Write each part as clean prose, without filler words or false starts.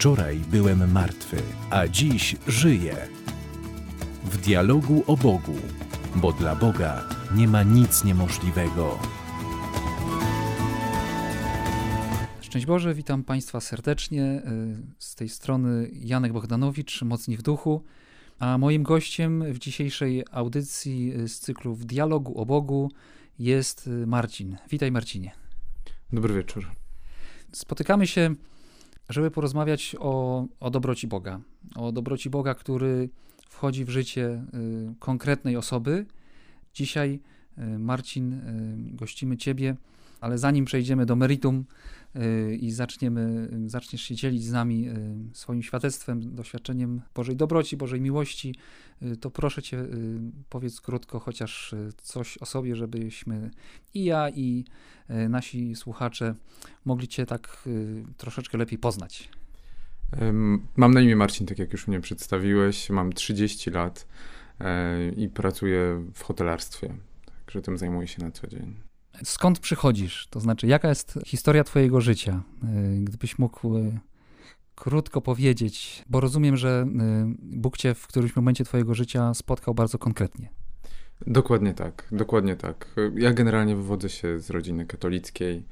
Wczoraj byłem martwy, a dziś żyję. W dialogu o Bogu, bo dla Boga nie ma nic niemożliwego. Szczęść Boże, witam Państwa serdecznie. Z tej strony Janek Bogdanowicz, Mocni w Duchu. A moim gościem w dzisiejszej audycji z cyklu W dialogu o Bogu jest Marcin. Witaj, Marcinie. Dobry wieczór. Spotykamy się, żeby porozmawiać o dobroci Boga. O dobroci Boga, który wchodzi w życie konkretnej osoby. Dzisiaj, Marcin, gościmy Ciebie, ale zanim przejdziemy do meritum i zaczniesz się dzielić z nami swoim świadectwem, doświadczeniem Bożej dobroci, Bożej miłości, to proszę Cię, powiedz krótko chociaż coś o sobie, żebyśmy i ja, i nasi słuchacze mogli Cię tak troszeczkę lepiej poznać. Mam na imię Marcin, tak jak już mnie przedstawiłeś. Mam 30 lat i pracuję w hotelarstwie, także tym zajmuję się na co dzień. Skąd przychodzisz? To znaczy, jaka jest historia twojego życia? Gdybyś mógł krótko powiedzieć, bo rozumiem, że Bóg cię w którymś momencie twojego życia spotkał bardzo konkretnie. Dokładnie tak, dokładnie tak. Ja generalnie wywodzę się z rodziny katolickiej.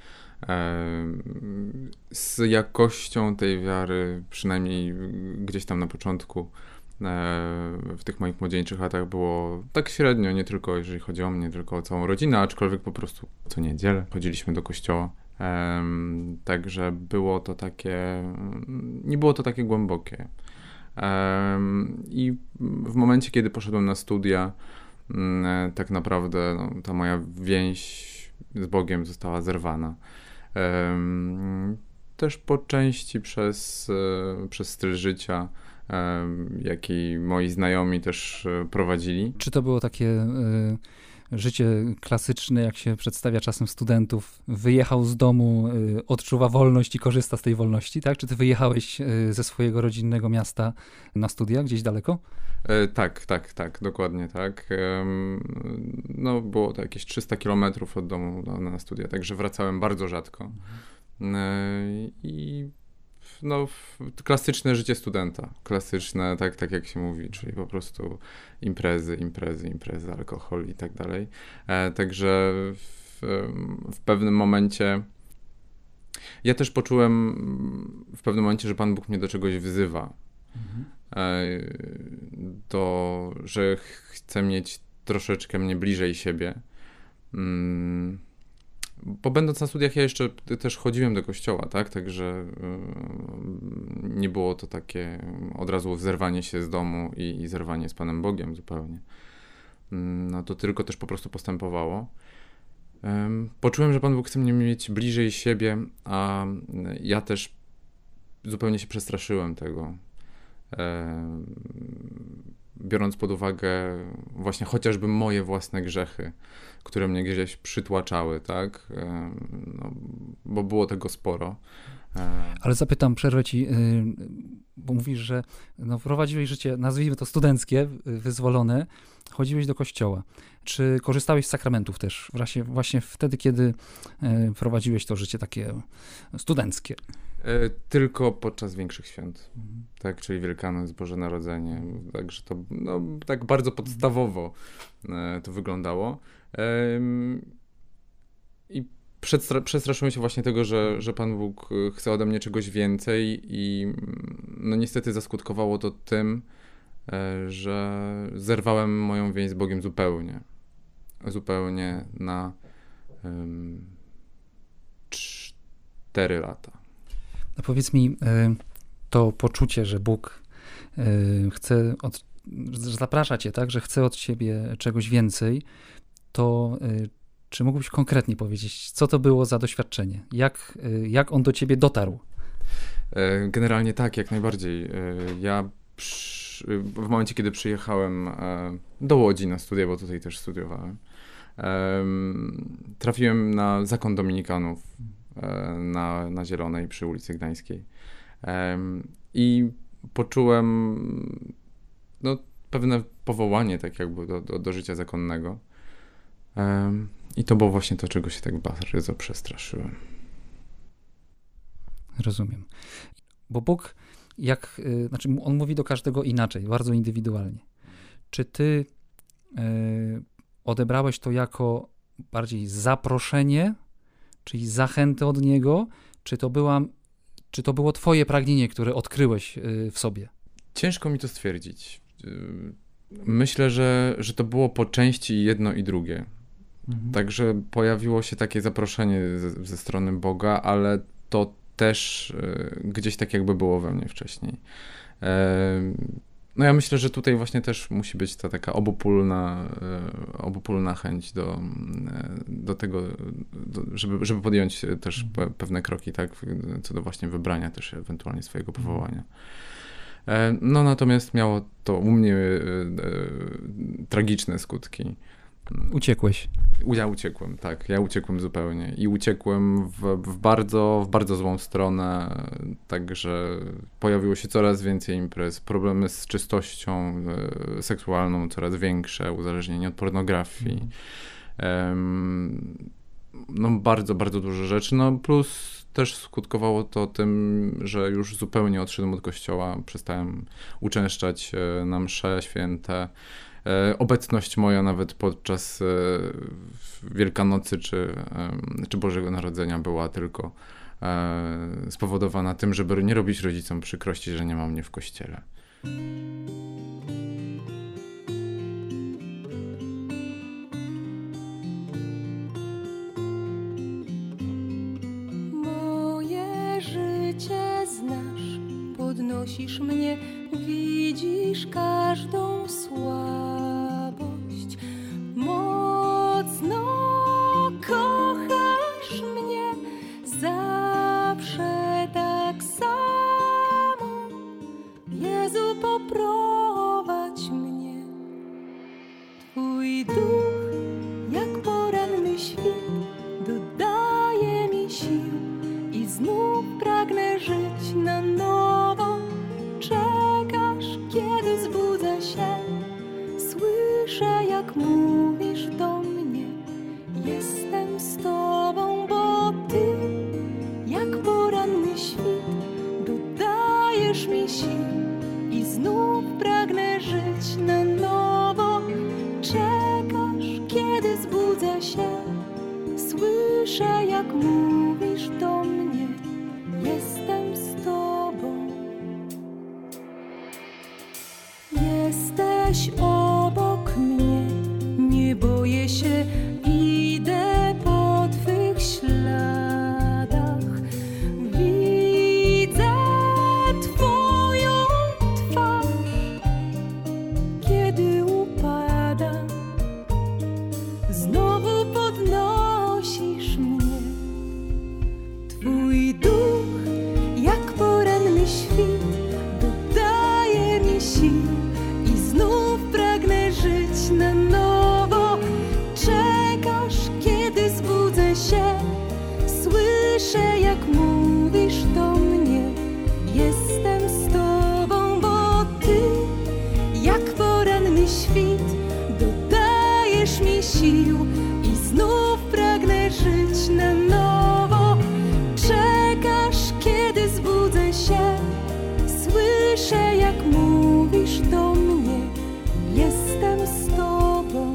Z jakością tej wiary, przynajmniej gdzieś tam na początku, w tych moich młodzieńczych latach było tak średnio, nie tylko jeżeli chodzi o mnie, tylko o całą rodzinę, aczkolwiek po prostu co niedzielę chodziliśmy do kościoła. Także było to takie, nie było to takie głębokie. I w momencie, kiedy poszedłem na studia, tak naprawdę ta moja więź z Bogiem została zerwana. Też po części przez styl życia, jaki moi znajomi też prowadzili. Czy to było takie życie klasyczne, jak się przedstawia czasem studentów? Wyjechał z domu, odczuwa wolność i korzysta z tej wolności, tak? Czy ty wyjechałeś ze swojego rodzinnego miasta na studia, gdzieś daleko? Tak, dokładnie tak. Było to jakieś 300 kilometrów od domu na studia, także wracałem bardzo rzadko. I klasyczne życie studenta. Klasyczne, tak jak się mówi, czyli po prostu imprezy, alkohol i tak dalej. Także w pewnym momencie ja też poczułem w pewnym momencie, że Pan Bóg mnie do czegoś wzywa. Że chce mieć troszeczkę mnie bliżej siebie. Bo będąc na studiach ja jeszcze też chodziłem do kościoła, tak? Także nie było to takie od razu zerwanie się z domu i zerwanie z Panem Bogiem zupełnie. To tylko też po prostu postępowało. Poczułem, że Pan Bóg chce mnie mieć bliżej siebie, a ja też zupełnie się przestraszyłem tego. Biorąc pod uwagę właśnie chociażby moje własne grzechy, które mnie gdzieś przytłaczały, tak? Bo było tego sporo. Ale zapytam, przerwę ci, bo mówisz, że prowadziłeś życie, nazwijmy to studenckie, wyzwolone, chodziłeś do kościoła. Czy korzystałeś z sakramentów też? Właśnie wtedy, kiedy prowadziłeś to życie takie studenckie? Tylko podczas większych świąt, tak, czyli Wielkanoc, Boże Narodzenie, także to tak bardzo podstawowo to wyglądało. I przestraszyłem się właśnie tego, że Pan Bóg chce ode mnie czegoś więcej i niestety zaskutkowało to tym, że zerwałem moją więź z Bogiem zupełnie na 4 lata. No powiedz mi, to poczucie, że Bóg chce, zaprasza cię, tak, że chce od ciebie czegoś więcej, to czy mógłbyś konkretnie powiedzieć, co to było za doświadczenie? Jak on do ciebie dotarł? Generalnie tak, jak najbardziej. Ja w momencie, kiedy przyjechałem do Łodzi na studia, bo tutaj też studiowałem, trafiłem na zakon dominikanów na Zielonej przy ulicy Gdańskiej. I poczułem pewne powołanie tak jakby do życia zakonnego. I to było właśnie to, czego się tak bardzo przestraszyłem. Rozumiem. Bo Bóg znaczy on mówi do każdego inaczej, bardzo indywidualnie. Czy ty odebrałeś to jako bardziej zaproszenie, czyli zachętę od niego, czy to było twoje pragnienie, które odkryłeś w sobie? Ciężko mi to stwierdzić. Myślę, że to było po części jedno i drugie. Także pojawiło się takie zaproszenie ze strony Boga, ale to też gdzieś tak jakby było we mnie wcześniej. No ja myślę, że tutaj właśnie też musi być ta taka obopólna chęć do tego, żeby podjąć też pewne kroki, tak, co do właśnie wybrania też ewentualnie swojego powołania. No natomiast miało to u mnie tragiczne skutki. Uciekłeś. Ja uciekłem, tak. Ja uciekłem zupełnie i uciekłem w bardzo złą stronę, także pojawiło się coraz więcej imprez, problemy z czystością seksualną coraz większe, uzależnienie od pornografii. No bardzo dużo rzeczy, no plus też skutkowało to tym, że już zupełnie odszedłem od kościoła, przestałem uczęszczać na msze święte. Obecność moja nawet podczas Wielkanocy czy Bożego Narodzenia była tylko spowodowana tym, żeby nie robić rodzicom przykrości, że nie ma mnie w kościele. Moje życie znasz, podnosisz mnie, widzisz każdą słabość. Mocno kochasz mnie, zawsze tak samo. Jezu, poprowadź mnie. Twój duch, jak poranny świt, dodaje mi sił i znów pragnę żyć na nowo. Czekasz, kiedy zbudzę się, słyszę, jak mówisz do mnie. Jestem z Tobą, bo Ty, jak poranny świt, dodajesz mi sił i znów pragnę żyć na nowo. Czekasz, kiedy zbudzę się, słyszę, jak mówisz do mnie. Jestem z Tobą. Jesteś obok mnie, nie boję się, idę po Twych śladach. Widzę Twoją twarz, kiedy upadam. Znowu podnosisz mnie. Twój duch, jak poranny świt, dodaje mi sił i znów pragnę żyć na nowo. Czekasz, kiedy zbudzę się, słyszę, jak mówisz do mnie. Jestem z Tobą, bo Ty, jak poranny świt, dodajesz mi sił i znów pragnę żyć na nowo. Czekasz, kiedy zbudzę się, słyszę, jak mówisz do mnie. Jestem z Tobą.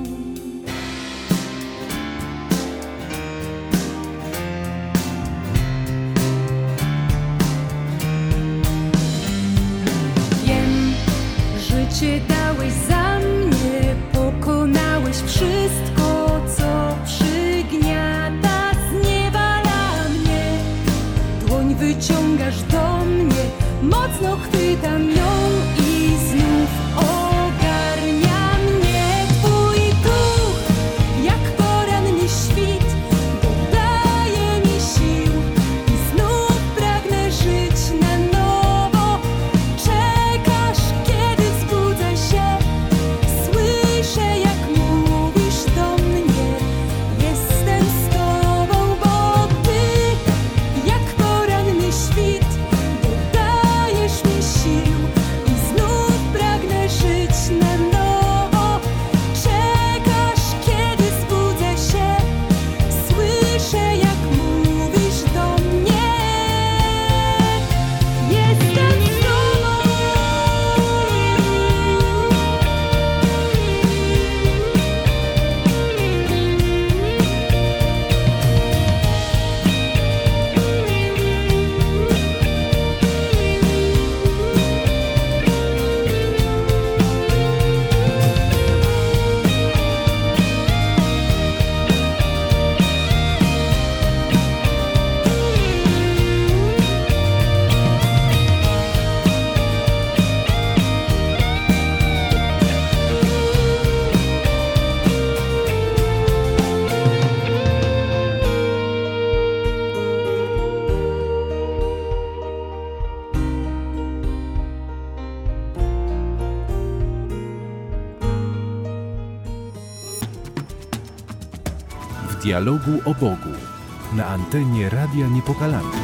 dialogu o Bogu na antenie Radia Niepokalanów.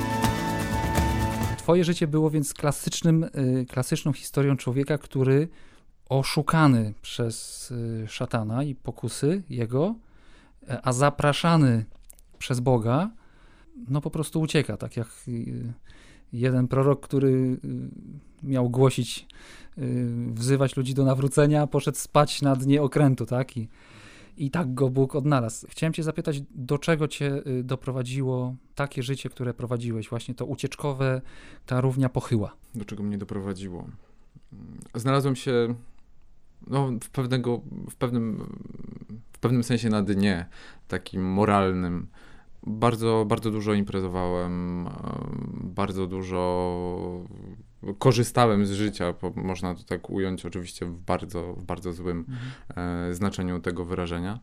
Twoje życie było więc klasyczną historią człowieka, który oszukany przez szatana i pokusy jego, a zapraszany przez Boga, no po prostu ucieka, tak jak jeden prorok, który miał głosić, wzywać ludzi do nawrócenia, poszedł spać na dnie okrętu, tak? I tak go Bóg odnalazł. Chciałem cię zapytać, do czego cię doprowadziło takie życie, które prowadziłeś, właśnie to ucieczkowe, ta równia pochyła? Do czego mnie doprowadziło? Znalazłem się w pewnym sensie na dnie, takim moralnym. Bardzo, bardzo dużo imprezowałem, bardzo dużo korzystałem z życia, można to tak ująć oczywiście w bardzo złym znaczeniu tego wyrażenia.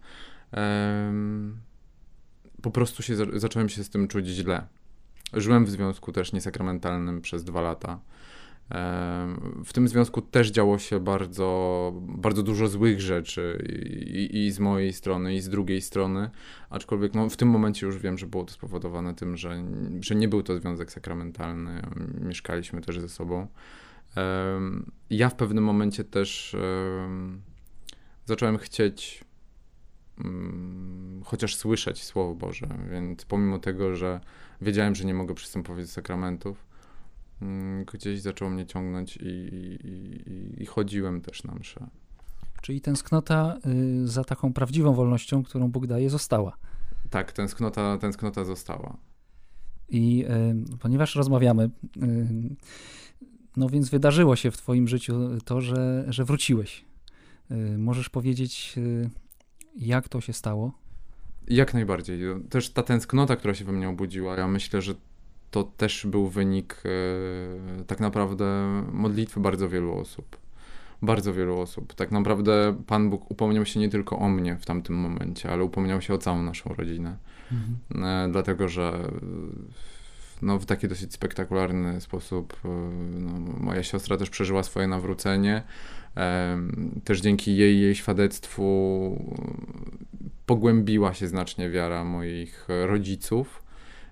Po prostu zacząłem się z tym czuć źle. Żyłem w związku też niesakramentalnym przez 2 lata. W tym związku też działo się bardzo, bardzo dużo złych rzeczy i z mojej strony, i z drugiej strony, aczkolwiek w tym momencie już wiem, że było to spowodowane tym, że nie był to związek sakramentalny, mieszkaliśmy też ze sobą. Ja w pewnym momencie też zacząłem chcieć chociaż słyszeć Słowo Boże, więc pomimo tego, że wiedziałem, że nie mogę przystępować do sakramentów, gdzieś zaczęło mnie ciągnąć i chodziłem też na mszę. Czyli tęsknota za taką prawdziwą wolnością, którą Bóg daje, została. Tak, tęsknota została. I ponieważ rozmawiamy, no więc wydarzyło się w twoim życiu to, że wróciłeś. Możesz powiedzieć, jak to się stało? Jak najbardziej. Też ta tęsknota, która się we mnie obudziła, ja myślę, że to też był wynik tak naprawdę modlitwy bardzo wielu osób. Bardzo wielu osób. Tak naprawdę Pan Bóg upomniał się nie tylko o mnie w tamtym momencie, ale upomniał się o całą naszą rodzinę. Dlatego, że w taki dosyć spektakularny sposób moja siostra też przeżyła swoje nawrócenie. Też dzięki jej świadectwu pogłębiła się znacznie wiara moich rodziców,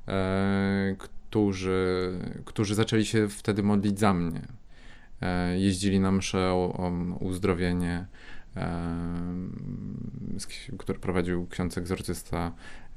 którzy zaczęli się wtedy modlić za mnie. Jeździli na mszę o uzdrowienie, które prowadził ksiądz egzorcysta.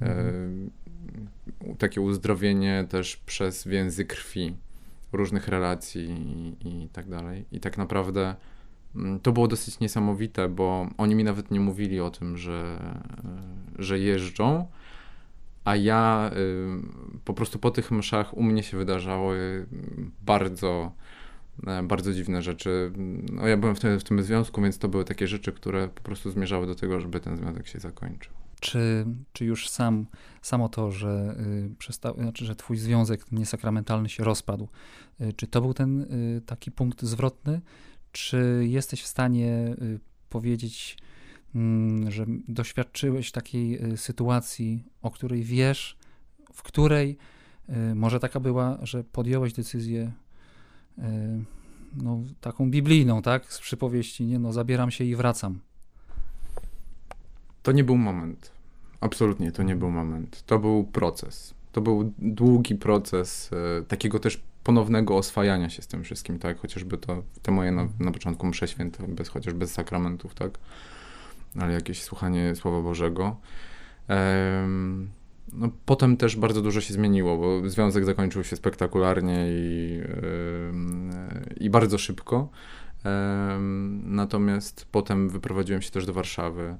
Takie uzdrowienie też przez więzy krwi, różnych relacji i tak dalej. I tak naprawdę to było dosyć niesamowite, bo oni mi nawet nie mówili o tym, że jeżdżą, a ja po prostu po tych mszach u mnie się wydarzały bardzo, bardzo dziwne rzeczy. Ja byłem w tym związku, więc to były takie rzeczy, które po prostu zmierzały do tego, żeby ten związek się zakończył. Czy już samo to, że że twój związek niesakramentalny się rozpadł, czy to był ten taki punkt zwrotny? Czy jesteś w stanie powiedzieć, że doświadczyłeś takiej sytuacji, o której wiesz, w której może taka była, że podjąłeś decyzję taką biblijną, tak, z przypowieści, zabieram się i wracam. To nie był moment. Absolutnie to nie był moment. To był proces. To był długi proces takiego też ponownego oswajania się z tym wszystkim, tak? Chociażby te moje na początku msze święte, chociaż bez sakramentów, tak? Ale jakieś słuchanie Słowa Bożego. Potem też bardzo dużo się zmieniło, bo związek zakończył się spektakularnie i bardzo szybko. Natomiast potem wyprowadziłem się też do Warszawy.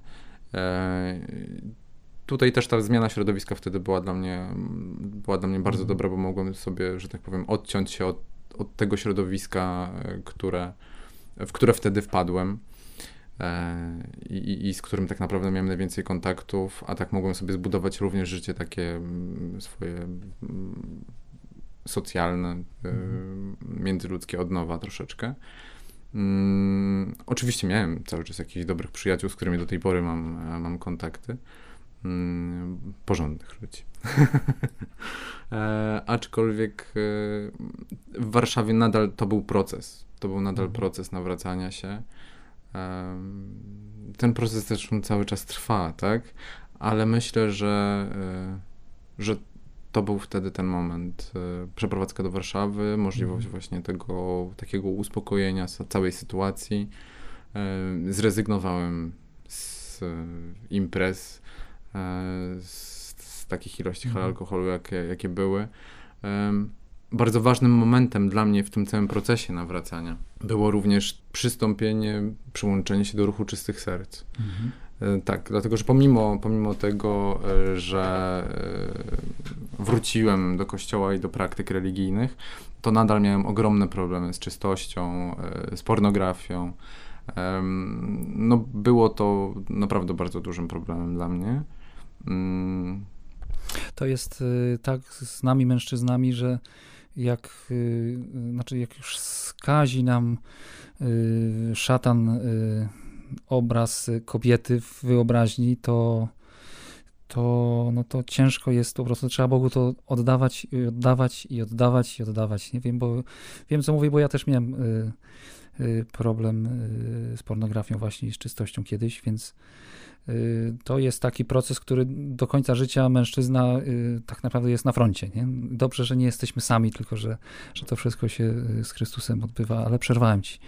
Tutaj też ta zmiana środowiska wtedy była dla mnie bardzo dobra, bo mogłem sobie, że tak powiem, odciąć się od tego środowiska, w które wtedy wpadłem i z którym tak naprawdę miałem najwięcej kontaktów, a tak mogłem sobie zbudować również życie takie swoje socjalne, międzyludzkie od nowa troszeczkę. Oczywiście miałem cały czas jakichś dobrych przyjaciół, z którymi do tej pory mam kontakty. Porządnych ludzi. Aczkolwiek w Warszawie nadal to był proces. To był nadal proces nawracania się. Ten proces też cały czas trwa, tak? ale myślę, że to był wtedy ten moment. Przeprowadzka do Warszawy, możliwość właśnie tego takiego uspokojenia całej sytuacji. Zrezygnowałem z imprez, z takich ilości alkoholu, jakie były. Bardzo ważnym momentem dla mnie w tym całym procesie nawracania było również przystąpienie, przyłączenie się do ruchu Czystych Serc. Tak, dlatego, że pomimo tego, że wróciłem do kościoła i do praktyk religijnych, to nadal miałem ogromne problemy z czystością, z pornografią. No, było to naprawdę bardzo dużym problemem dla mnie. To jest tak z nami mężczyznami, że jak już skazi nam szatan obraz kobiety w wyobraźni, to ciężko jest, po prostu trzeba Bogu to oddawać i oddawać i oddawać i oddawać. Nie wiem, bo wiem, co mówię, bo ja też miałem problem z pornografią właśnie i z czystością kiedyś, więc to jest taki proces, który do końca życia mężczyzna tak naprawdę jest na froncie. Nie? Dobrze, że nie jesteśmy sami, tylko że to wszystko się z Chrystusem odbywa, ale przerwałem ci.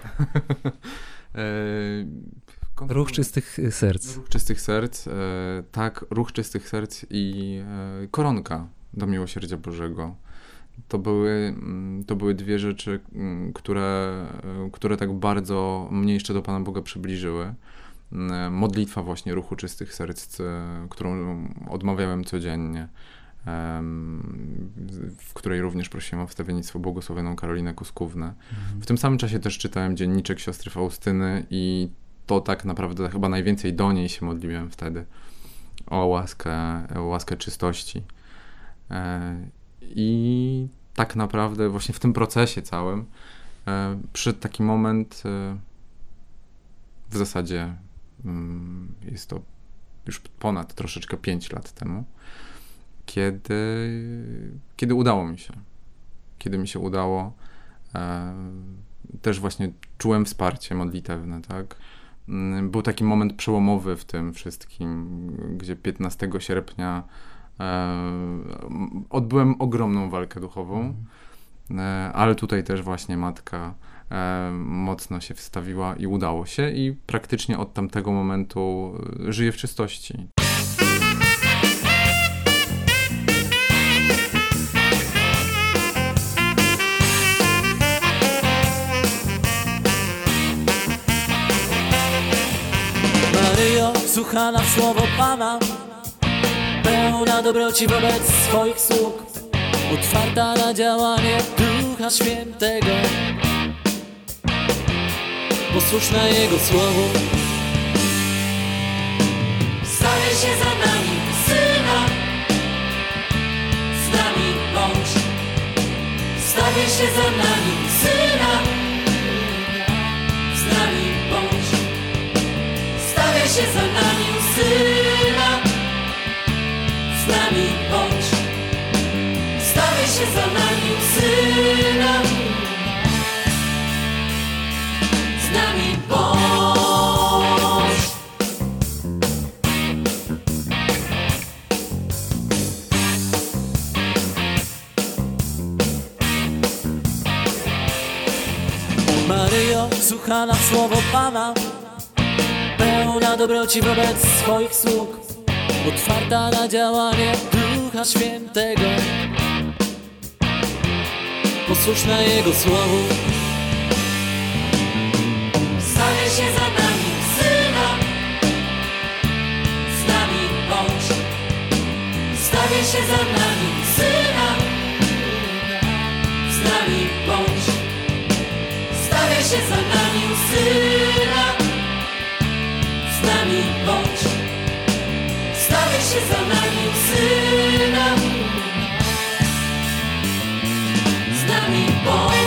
Ruch Czystych Serc. Ruch Czystych Serc, tak, Ruch Czystych Serc i koronka do Miłosierdzia Bożego. To były dwie rzeczy, które tak bardzo mnie jeszcze do Pana Boga przybliżyły. Modlitwa właśnie Ruchu Czystych Serc, którą odmawiałem codziennie, w której również prosiłem o wstawiennictwo błogosławioną Karolinę Kuskównę. W tym samym czasie też czytałem dzienniczek siostry Faustyny i to tak naprawdę chyba najwięcej do niej się modliłem wtedy o łaskę czystości. I tak naprawdę właśnie w tym procesie całym przyszedł taki moment, w zasadzie jest to już ponad troszeczkę 5 lat temu, kiedy udało mi się. Kiedy mi się udało, też właśnie czułem wsparcie modlitewne, tak? Był taki moment przełomowy w tym wszystkim, gdzie 15 sierpnia odbyłem ogromną walkę duchową, ale tutaj też właśnie matka mocno się wstawiła i udało się i praktycznie od tamtego momentu żyję w czystości. Maryjo, słuchana w słowo Pana, pełna dobroci wobec swoich sług, otwarta na działanie Ducha Świętego, posłuszna Jego słowu. Stawiaj się za nami, Syna, z nami bądź. Stawiaj się za nami, Syna, z nami bądź. Stawiaj się za nami, Syna, z nami bądź. Stawiaj się za nami, Syna, z nami bądź. Maryjo, słuchana w słowo Pana, pełna dobroci wobec swoich sług, otwarta na działanie Ducha Świętego, posłuszna Jego słowu. Stawiaj się za nami, Syna, z nami bądź. Stawiaj się za nami, Syna, z nami bądź. Stawiaj się za nami, Syna, z nami bądź. Stawiaj się za nami, Syna, z nami bądź.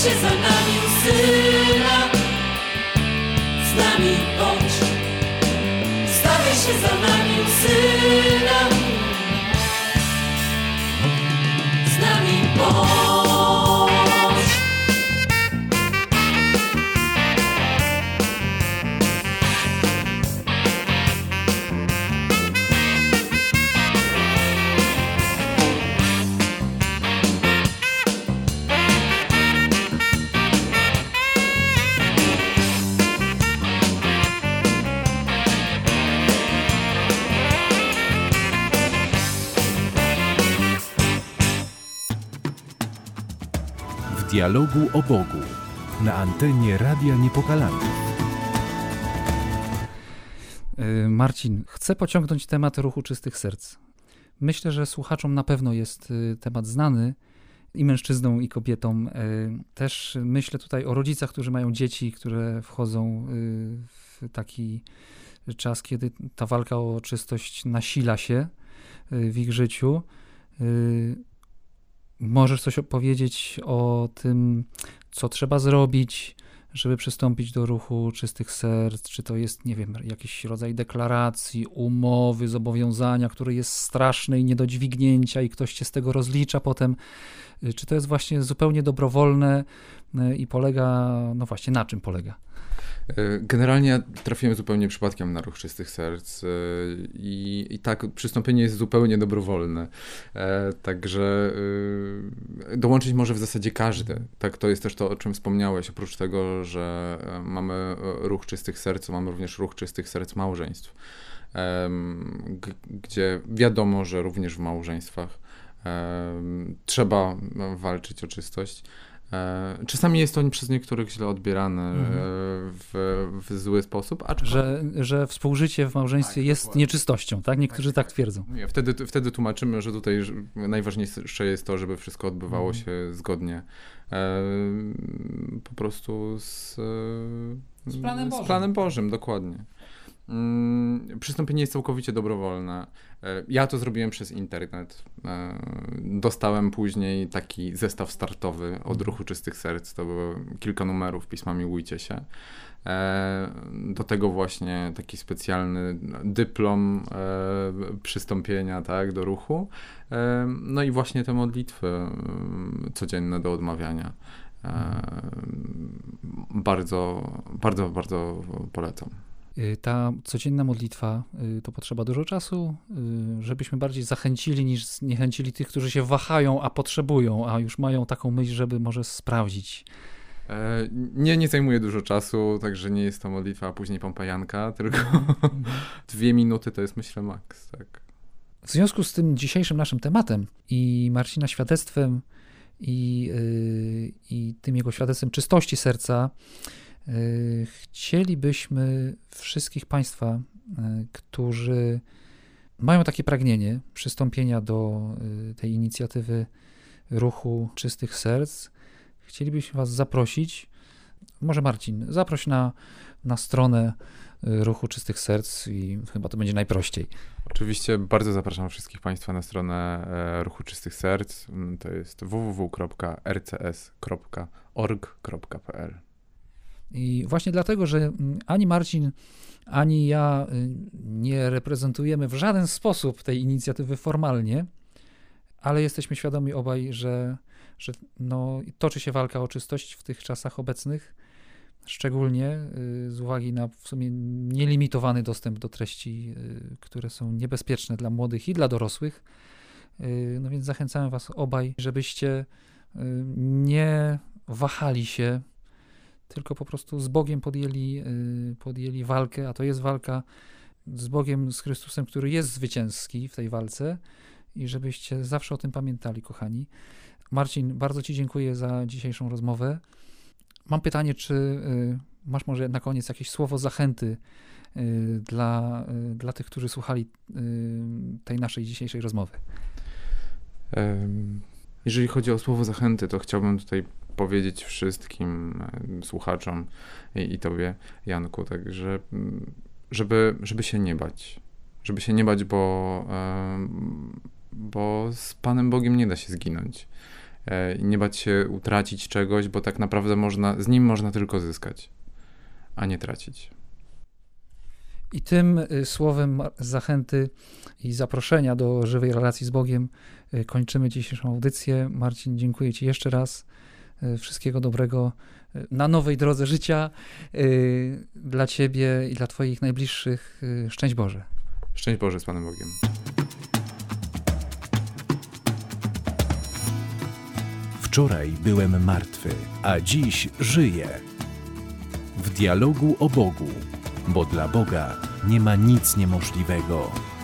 się za nami Syna, z nami bądź. Stawiaj się za nami Syna, z nami bądź. W dialogu o Bogu na antenie Radia Niepokalanów. Marcin, chcę pociągnąć temat ruchu czystych serc. Myślę, że słuchaczom na pewno jest temat znany i mężczyznom, i kobietom. Też myślę tutaj o rodzicach, którzy mają dzieci, które wchodzą w taki czas, kiedy ta walka o czystość nasila się w ich życiu. Możesz coś opowiedzieć o tym, co trzeba zrobić, żeby przystąpić do ruchu czystych serc? Czy to jest, nie wiem, jakiś rodzaj deklaracji, umowy, zobowiązania, które jest straszne i nie do dźwignięcia i ktoś cię z tego rozlicza potem? Czy to jest właśnie zupełnie dobrowolne i polega, no właśnie, na czym polega? Generalnie ja trafiłem zupełnie przypadkiem na ruch czystych serc i tak przystąpienie jest zupełnie dobrowolne. Także dołączyć może w zasadzie każdy. Tak, to jest też to, o czym wspomniałeś. Oprócz tego, że mamy ruch czystych serc, mamy również ruch czystych serc małżeństw, gdzie wiadomo, że również w małżeństwach trzeba walczyć o czystość. Czasami jest to przez niektórych źle odbierane w zły sposób. Że współżycie w małżeństwie jest nieczystością, tak? Niektórzy tak twierdzą. Nie, wtedy tłumaczymy, że tutaj najważniejsze jest to, żeby wszystko odbywało się zgodnie po prostu z planem Bożym, dokładnie. Przystąpienie jest całkowicie dobrowolne. Ja to zrobiłem przez internet. Dostałem później taki zestaw startowy od ruchu czystych serc. To było kilka numerów Pisma Miłujcie się. Do tego właśnie taki specjalny dyplom przystąpienia, tak, do ruchu. No i właśnie te modlitwy codzienne do odmawiania. Bardzo, bardzo, bardzo polecam. Ta codzienna modlitwa to potrzeba dużo czasu, żebyśmy bardziej zachęcili niż zniechęcili tych, którzy się wahają, a potrzebują, a już mają taką myśl, żeby może sprawdzić. Nie zajmuje dużo czasu, także nie jest to modlitwa, a później Pompajanka, tylko 2 minuty to jest, myślę, maks. Tak. W związku z tym dzisiejszym naszym tematem i Marcina świadectwem i tym jego świadectwem czystości serca, chcielibyśmy wszystkich Państwa, którzy mają takie pragnienie przystąpienia do tej inicjatywy ruchu czystych serc, chcielibyśmy Was zaprosić. Może Marcin, zaproś na stronę ruchu czystych serc i chyba to będzie najprościej. Oczywiście bardzo zapraszam wszystkich Państwa na stronę ruchu czystych serc. To jest www.rcs.org.pl. I właśnie dlatego, że ani Marcin, ani ja nie reprezentujemy w żaden sposób tej inicjatywy formalnie, ale jesteśmy świadomi obaj, że no, toczy się walka o czystość w tych czasach obecnych, szczególnie z uwagi na w sumie nielimitowany dostęp do treści, które są niebezpieczne dla młodych i dla dorosłych. No więc zachęcamy Was obaj, żebyście nie wahali się, tylko po prostu z Bogiem podjęli walkę, a to jest walka z Bogiem, z Chrystusem, który jest zwycięski w tej walce i żebyście zawsze o tym pamiętali, kochani. Marcin, bardzo Ci dziękuję za dzisiejszą rozmowę. Mam pytanie, czy masz może na koniec jakieś słowo zachęty dla tych, którzy słuchali tej naszej dzisiejszej rozmowy? Jeżeli chodzi o słowo zachęty, to chciałbym tutaj powiedzieć wszystkim słuchaczom i Tobie, Janku, także żeby się nie bać. Żeby się nie bać, bo z Panem Bogiem nie da się zginąć. i nie bać się utracić czegoś, bo tak naprawdę z nim można tylko zyskać, a nie tracić. I tym słowem zachęty i zaproszenia do żywej relacji z Bogiem kończymy dzisiejszą audycję. Marcin, dziękuję Ci jeszcze raz. Wszystkiego dobrego na nowej drodze życia dla Ciebie i dla Twoich najbliższych. Szczęść Boże. Szczęść Boże z Panem Bogiem. Wczoraj byłem martwy, a dziś żyję. W dialogu o Bogu, bo dla Boga nie ma nic niemożliwego.